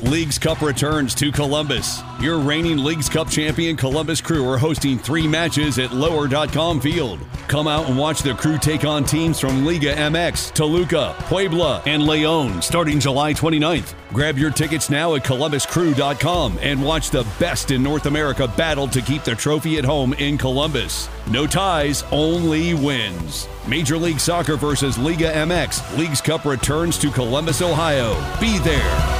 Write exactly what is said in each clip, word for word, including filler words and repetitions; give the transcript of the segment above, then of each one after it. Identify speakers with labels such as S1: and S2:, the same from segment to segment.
S1: Leagues Cup returns to Columbus. Your reigning Leagues Cup champion Columbus Crew are hosting three matches at lower dot com Field. Come out and watch the Crew take on teams from Liga M X, Toluca, Puebla, and León starting July twenty-ninth. Grab your tickets now at columbus crew dot com and watch the best in North America battle to keep the trophy at home in Columbus. No ties, only wins. Major League Soccer versus Liga M X. Leagues Cup returns to Columbus, Ohio. Be there.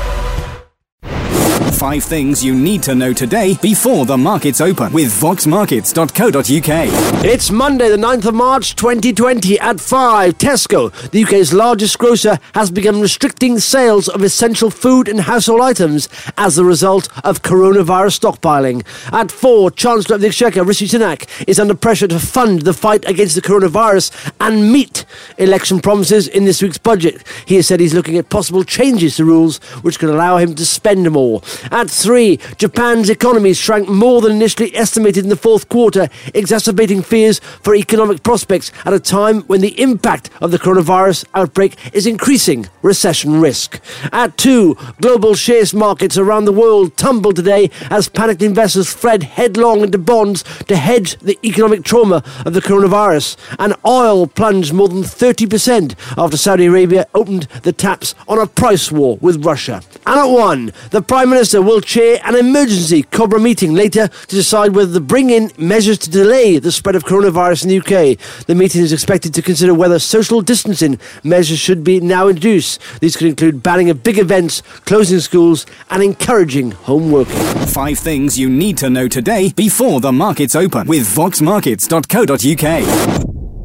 S2: Five things you need to know today before the markets open with vox markets dot co dot uk.
S3: It's Monday, the ninth of March, twenty twenty at five. Tesco, the U K's largest grocer, has begun restricting sales of essential food and household items as a result of coronavirus stockpiling. At four, Chancellor of the Exchequer, Rishi Sunak, is under pressure to fund the fight against the coronavirus and meet election promises in this week's budget. He has said he's looking at possible changes to rules which could allow him to spend more. At three, Japan's economy shrank more than initially estimated in the fourth quarter, exacerbating fears for economic prospects at a time when the impact of the coronavirus outbreak is increasing recession risk. At two, global shares markets around the world tumbled today as panicked investors fled headlong into bonds to hedge the economic trauma of the coronavirus. And oil plunged more than thirty percent after Saudi Arabia opened the taps on a price war with Russia. And at one, the Prime Minister will chair an emergency Cobra meeting later to decide whether to bring in measures to delay the spread of coronavirus in the U K. The meeting is expected to consider whether social distancing measures should be now introduced. These could include banning of big events, closing schools, and encouraging home working.
S2: Five things you need to know today before the markets open with vox markets dot co dot uk.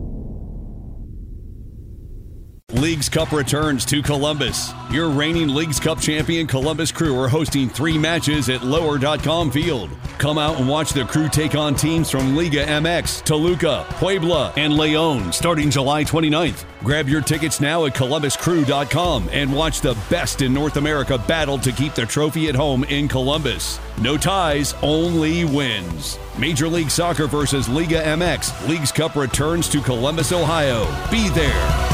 S1: Leagues Cup returns to Columbus. Your reigning Leagues Cup champion Columbus Crew are hosting three matches at lower dot com Field. Come out and watch the Crew take on teams from Liga M X, Toluca, Puebla, and León starting July twenty-ninth. Grab your tickets now at columbus crew dot com and watch the best in North America battle to keep the trophy at home in Columbus. No ties, only wins. Major League Soccer versus Liga M X. Leagues Cup returns to Columbus, Ohio. Be there.